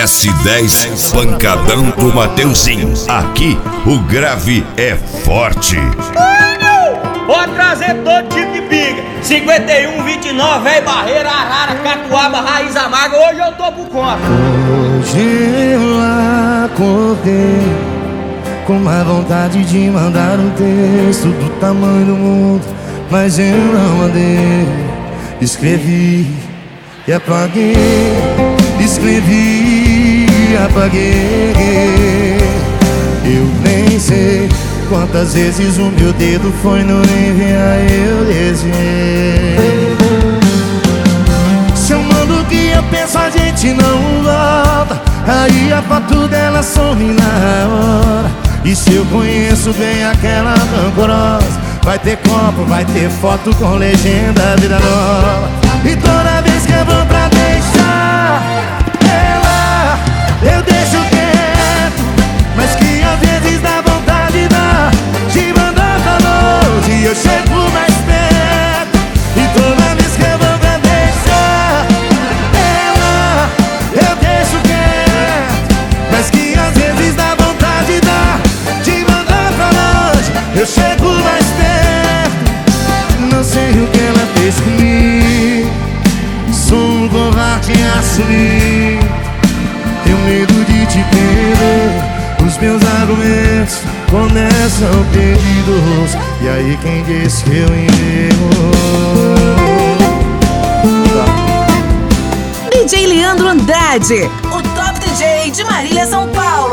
S10 Pancadão do Mateuzinho. Aqui o grave é forte. Pode trazer todo tipo de pinga. 51, 29, velho barreira, arara, catuaba, raiz amarga. Hoje eu tô por conta. Hoje eu acordei com uma vontade de mandar um texto do tamanho do mundo, mas eu não mandei. Escrevi e apaguei, escrevi e apaguei. Eu nem sei quantas vezes o meu dedo foi no enviar, eu desenhei. Se eu mando o que eu penso, a gente não volta. Aí a foto dela some na hora. E se eu conheço bem aquela rancorosa, vai ter copo, vai ter foto com legenda vida nova. E toda vez que eu vou pra deixar ela, eu deixo quieto, mas que às vezes dá vontade de mandar pra longe e eu chego mais perto. E toda vez que eu vou pra deixar ela, eu deixo quieto, mas que às vezes dá vontade de mandar pra longe, eu chego mais perto. Não sei o que ela fez comigo, sou um covarde assumir. Tenho medo de te perder, os meus argumentos começam perdidos. E aí quem disse que eu enviei? DJ Leandro Andrade, o top DJ de Marília, São Paulo.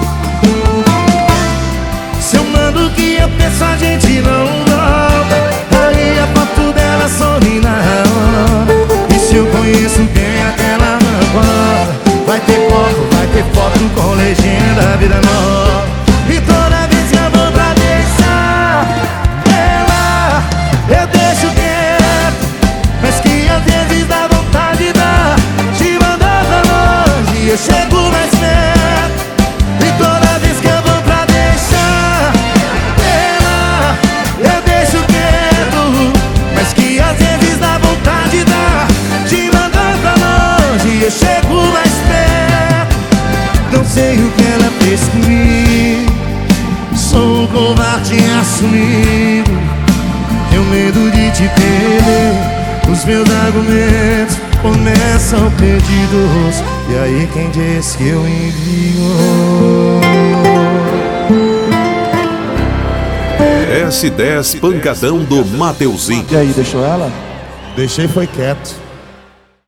Se eu mando o que eu penso, a gente não volta. Aí a foto dela some na hora. E se eu conheço bem aquela rancorosa, vai ter copo, vai ter foto com legenda vida nova. E toda vez que eu vou pra deixar ela, eu deixo quieto, mas que às vezes dá vontade de mandar pra longe e eu chego mais perto. E toda vez que eu vou pra deixar ela, eu deixo quieto, mas que às vezes dá vontade de mandar pra longe e eu chego mais perto. Não sei o que ela fez comigo, sou um covarde assumido. Tenho medo de te perder, os meus argumentos começam perdidos. E aí quem disse que eu envio? S10 Pancadão do Mateuzinho. E aí, deixou ela? Deixei, foi quieto.